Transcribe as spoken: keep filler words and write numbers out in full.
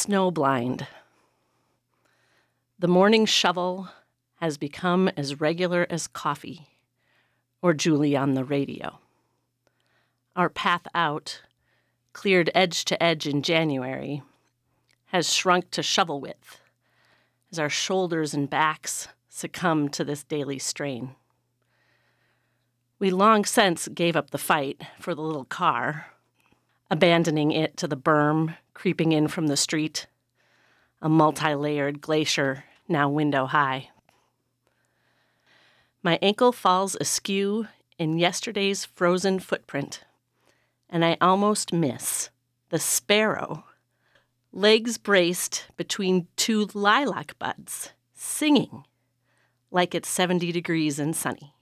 Snowblind. The morning shovel has become as regular as coffee or Julie on the radio. Our path out, cleared edge to edge in January, has shrunk to shovel width as our shoulders and backs succumb to this daily strain. We long since gave up the fight for the little car, abandoning it to the berm creeping in from the street, a multi-layered glacier now window high. My ankle falls askew in yesterday's frozen footprint, and I almost miss the sparrow, legs braced between two lilac buds, singing like it's seventy degrees and sunny.